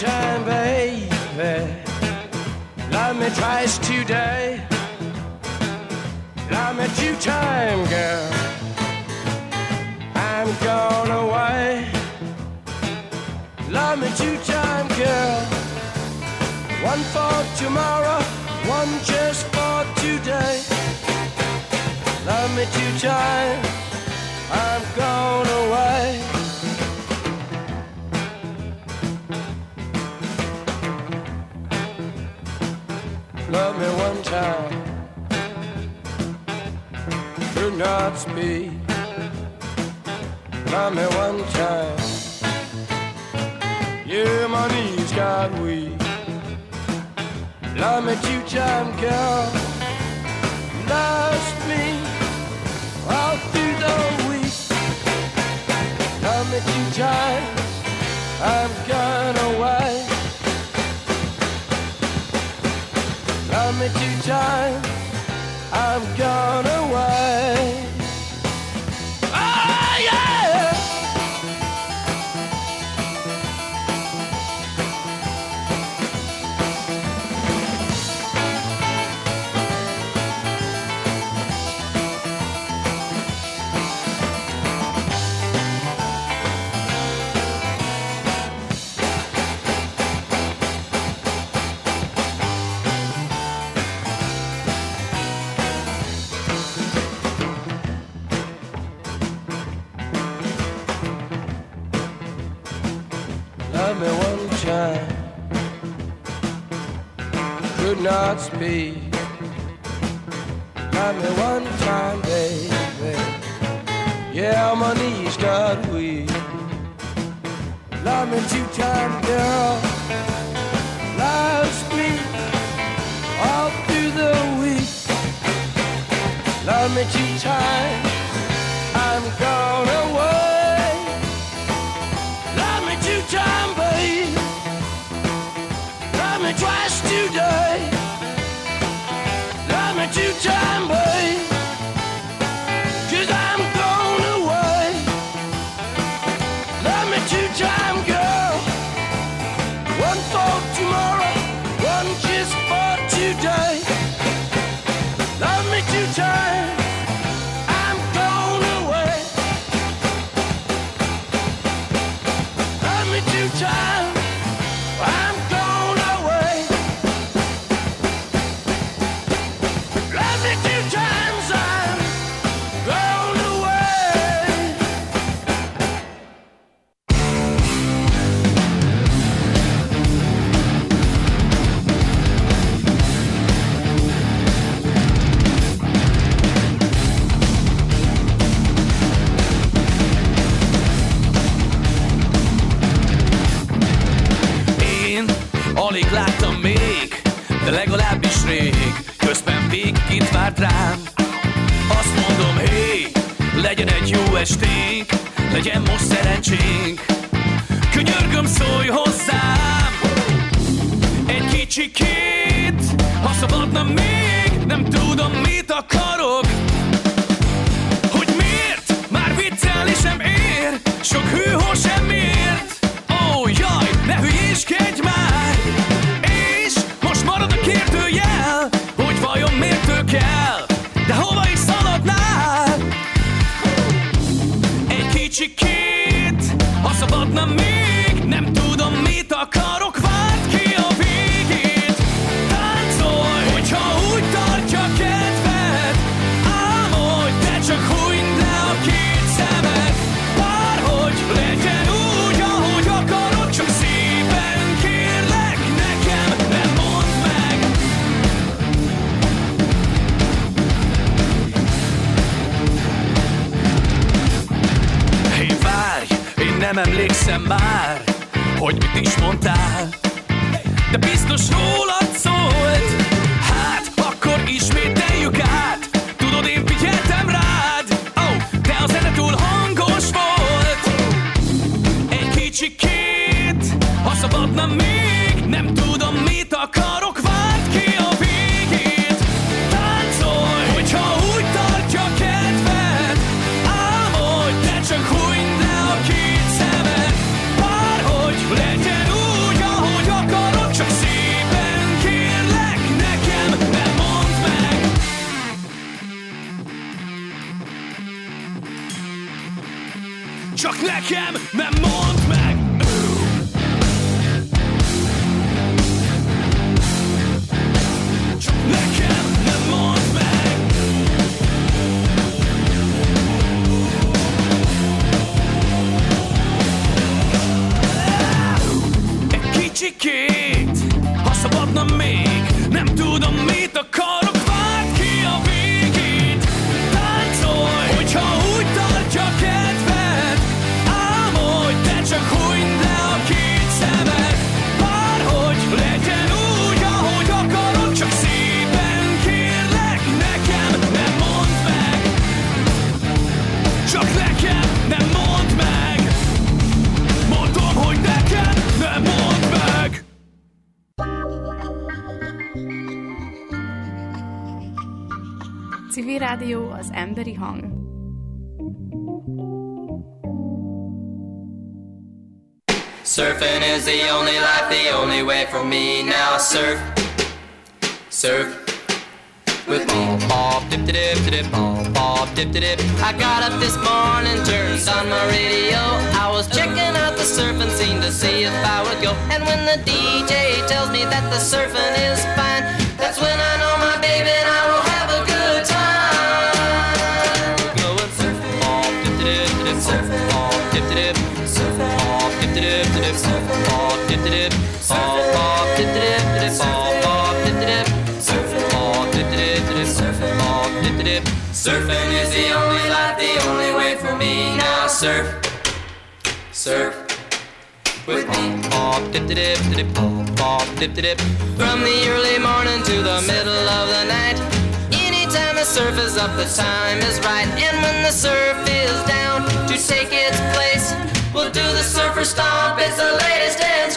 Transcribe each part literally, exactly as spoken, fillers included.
two-time, baby. Love me twice today. Love me two-time, girl. I'm gone away. Love me two-time, girl. One for tomorrow, one just for today. Love me two-time, I'm gone away. Love me one time, could not speak. Love me one time, yeah, my knees got weak. Love me two-time, girl. Lost me all through the week. Love me two-time, I'm gone away. Love me two-time, I'm gone away. Oh, yeah! Love me one time, could not speak. Love me one time, baby. Yeah, my knees got weak. Love me two-time, girl. Lost me all through the week. Love me two-time, I'm gone away. Love me two-time, babe. Love me twice today. Love me two-time, babe. 'Cause I'm gone away. Love me two-time, girl. One for tomorrow, one just for today. Love me two-time, I'm gone away. Love me two-time, I'm gone away. Love me two times, I'm gone away. Én alig láttam még, de legalábbis rég. Közben végig itt várt rám. Azt mondom, hé, legyen egy jó esténk, legyen most szerencsénk. Könyörgöm, szólj hozzám egy kicsikét, ha szabadna még, nem tudom, mit akarok. Hogy miért? Már viccelni sem ér, sok hűhó sem ért. Ó, jaj, ne hülyéskedj már! És most marad a kérdőjel, hogy vajon miért ő kell, de hova is szaladnál? Egy kicsikét, ha szabadna még, nem tudom, mit akarok, várd ki a végét. Táncolj, hogyha úgy tartja kedved, álmodj, de csak hunyd le a két szemed. Bárhogy legyen úgy, ahogy akarod, csak szépen kérlek, nekem nem mondd meg. Hé, várj, én nem emlékszem már, hogy mit is mondtál, de biztos rólad szólt. Hát, akkor ismételjük át. Tudod, én figyeltem rád, oh, de a zene túl hangos volt. Egy kicsikét, ha szabadna még, nem tudom, mit akarok, várd ki a végét. Táncolj, hogyha úgy tartja kedved, álmodj, de csak hunyd le a két szemed. Bárhogy legyen úgy, ahogy csak nekem nem mondd meg. Csak nekem nem mondd meg. Egy kicsikét, ha szabadna még, nem tudom mit akarok, várt ki a végét. Táncolj, hogyha úgy tartja kedved, álmodj, de csak hújnd le a két szemed. Bárhogy legyen úgy, ahogy akarod, csak szépen kérlek, nekem nem mondd meg. Csak nekem nem mondd meg. Mondom, hogy nekem nem mondd meg. Civil Rádió, az emberi hang. Surfing is the only life, the only way for me. Now surf, surf with me. Pop, dip, dip, dip, pop, pop, dip, dip. I got up this morning, turned on my radio. I was checking out the surfing scene to see if I would go. And when the D J tells me that the surfing is fine, that's when I know my baby and I will have a good time. Go and surf, pop, dip, dip, dip, surf, pop, dip, dip, surf, pop, dip, dip, dip, surf, pop, dip, dip, pop, pop, dip, dip, dip, pop, pop, dip, dip, surf, pop, dip, dip, dip, surf, pop, dip, dip. Surfing is the only life, the only way for me. Now surf, surf with me. Pop, dip, dip, dip, pop, pop, dip, dip. From the early morning to the middle of the night, anytime the surf is up, the time is right. And when the surf is down to take its place, we'll do the surfer stomp. It's the latest dance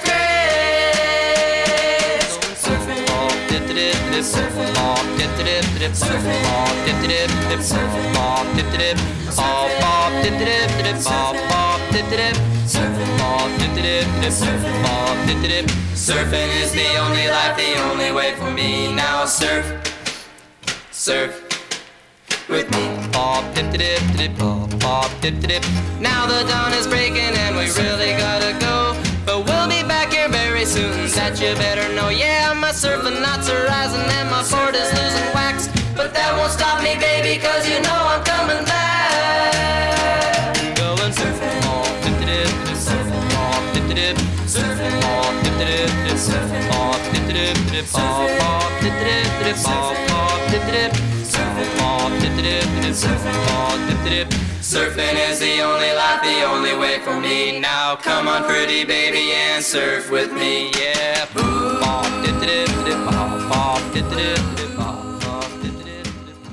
craze. Surfing, pop, dip, dip, dip, surf, pop, dip, dip, dip, surf, pop, dip, dip, dip, surf, pop, dip, dip, pop, pop, dip, dip, dip, pop, pop, dip, dip, surf, pop, dip, dip, dip, surf, pop, dip, dip. Surfing is the only life, the only way for me. Now surf, surf with me. Pop, dip, dip, dip, pop, pop, dip, dip. Now the dawn is breaking and we really gotta go, but we'll be back here very soon, that you better know. Yeah, my surfing knots are rising and my board is losing wax, but that won't stop me, baby, cause you know I'm coming back. Go and surf, pop, dip, dip, dip, surf, pop, dip, dip, surf, pop, dip, dip, dip, surf, pop, dip, dip, dip, pop, pop, dip, dip, dip, pop, pop, dip, dip, surf, pop, dip, dip, dip, surf, pop, dip, dip. Surfing is the only life, the only way for me. Now come on, pretty baby, and surf with me, yeah. Pop, dip, dip, dip, pop, pop, dip, dip, dip, pop, pop, dip, dip, dip, pop.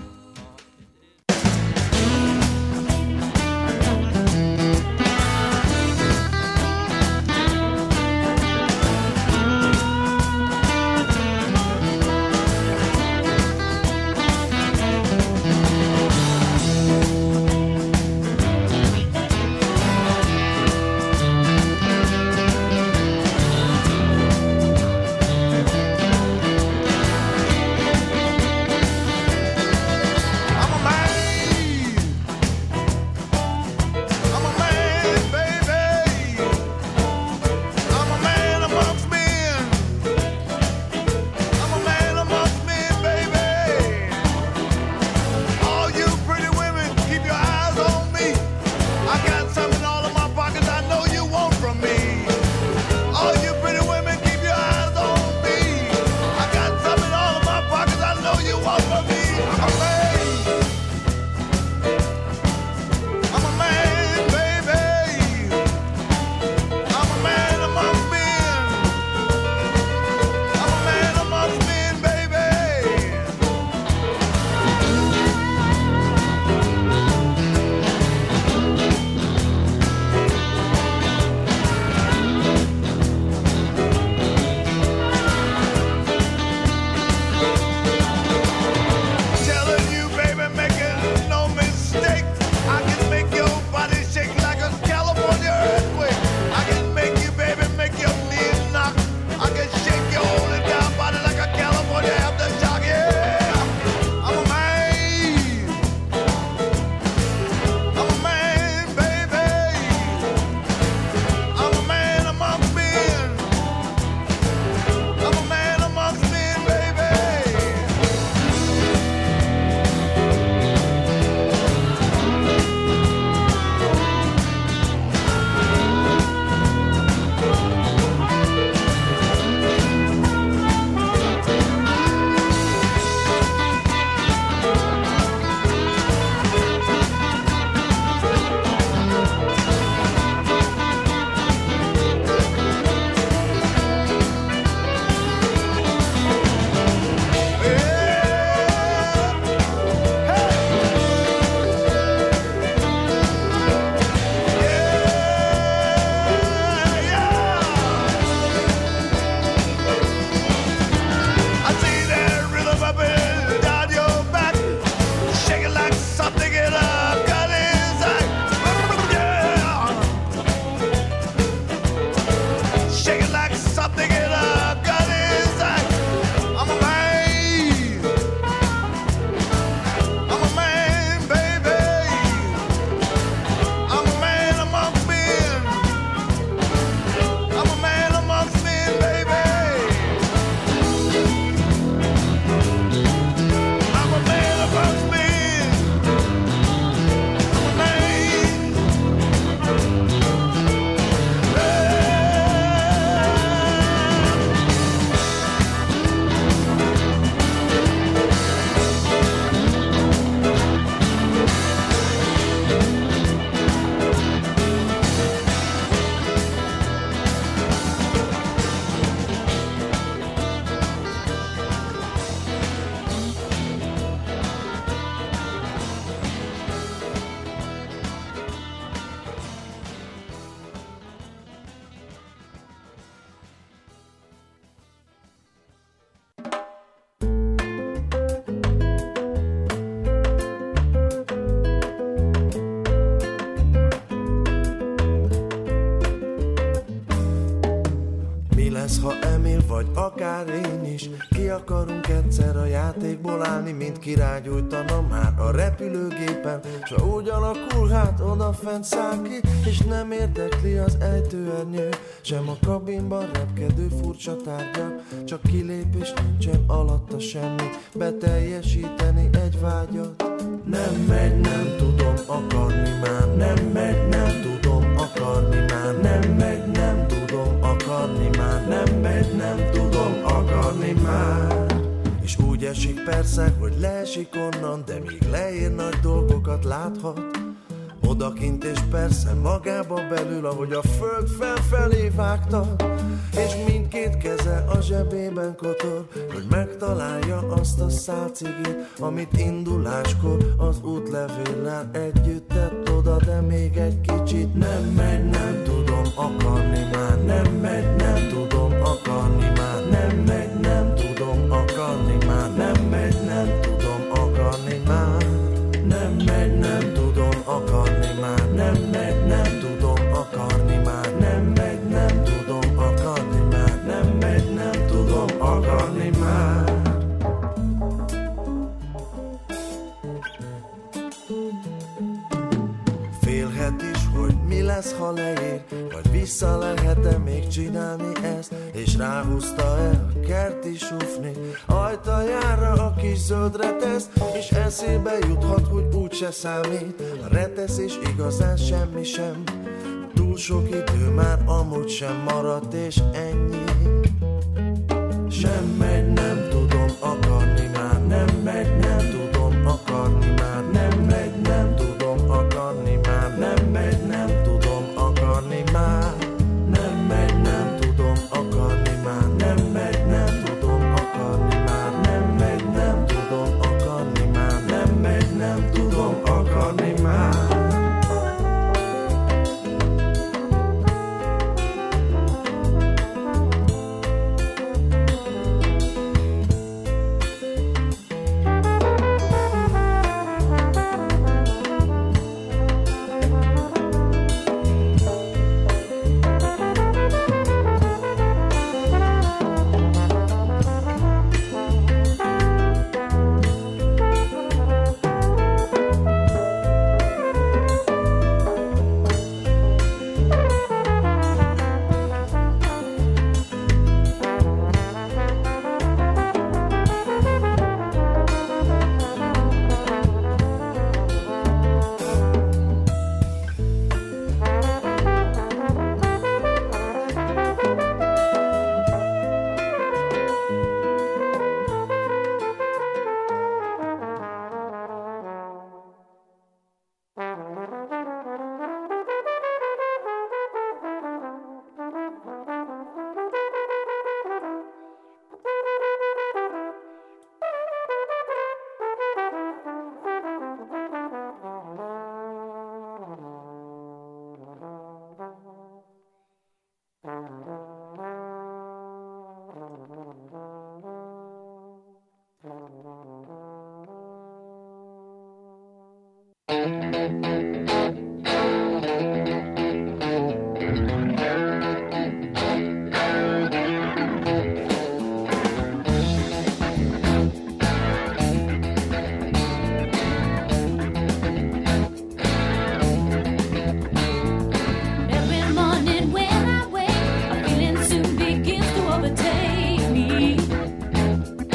is. Ki akarunk egyszer a játékból állni, mint király gyújtana már a repülőgépen. S ha úgy alakul, hát odafent száll ki, és nem érdekli az ejtőernyő, sem a kabinban repkedő furcsa tárgyak. Csak kilépés nincsen alatta semmi, beteljesíteni egy vágyat. Nem megy, nem tudom akarni már, nem megy, nem tudom akarni már, nem megy, nem tudom akarni már, nem megy, nem tudom akarni már. És úgy esik persze, hogy leesik onnan, de míg leér nagy dolgokat láthat. Odakint és persze magába belül, ahogy a föld felfelé vágta. És mindkét keze a zsebében kotor, hogy megtalálja azt a szál cigit, amit induláskor az útlevéllel együtt tett oda, de még egy kicsit. Nem megy, nem tudom akarni már, nem megy, nem tudom akarni már, nem megy, nem tudom akarni már, nem megy, nem tudom akarni már, nem megy, nem tudom akarni már, nem megy, nem tudom akarni már, nem megy, nem tudom akarni már, nem megy, nem tudom akarni már. Félhet is, hogy mi lesz, ha leér, vagy vissza lehet-e még csinálni ezt, és ráhúzta-e a kerti sufni ajtajára a kis zöld reteszt, és eszébe juthat, hogy úgyse számít a retesz, és igazán semmi sem. Túl sok idő már amúgy sem maradt, és ennyi. Sem megy, nem tudom akarni már, nem megy, nem tudom akarni már, nem megy, nem tudom akarni már, nem megy, nem tudom akarni már, nem megy, nem tudom akarni már, nem megy, nem tudom akarni már, nem megy, nem tudom akarni már, nem megy, nem tudom akarni már.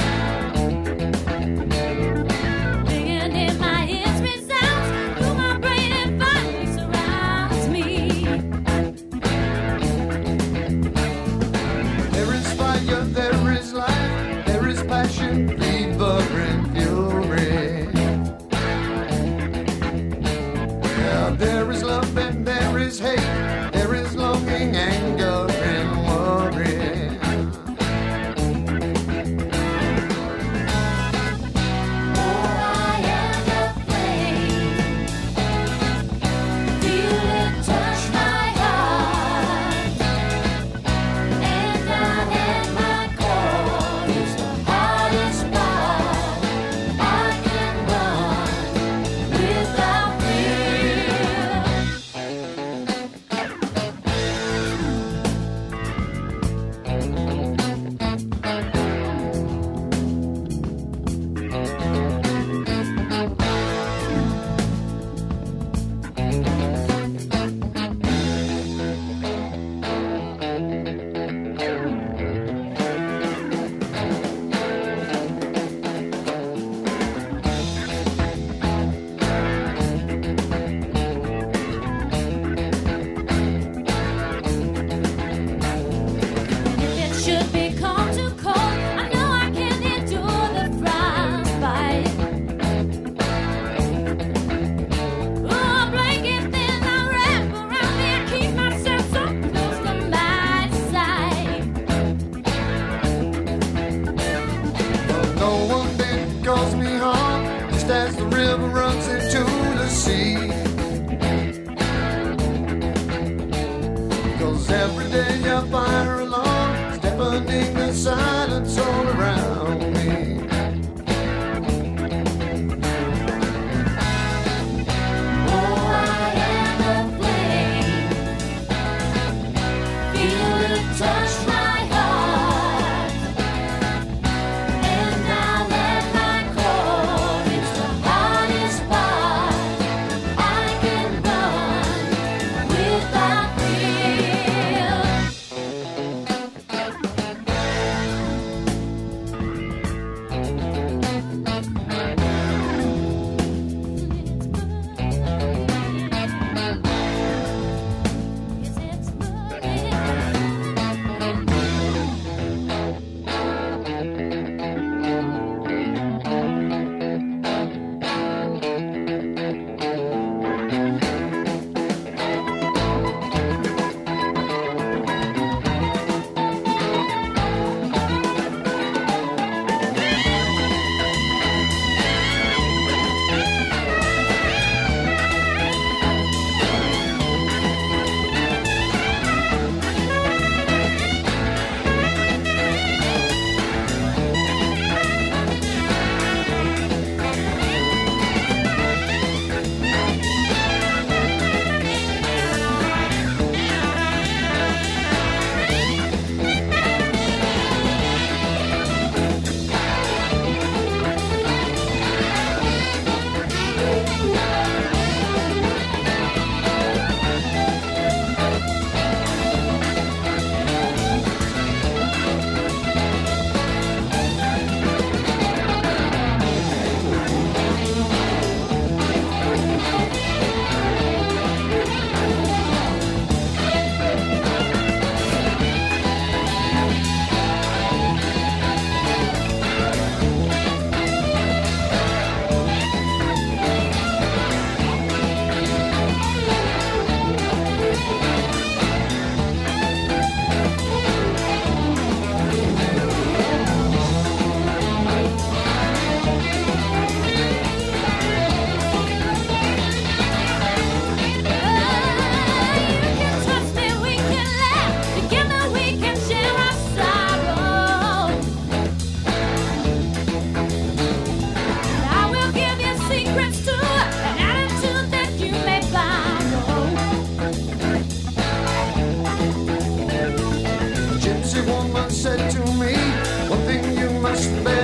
My ears resound through my brain. Houston, baby.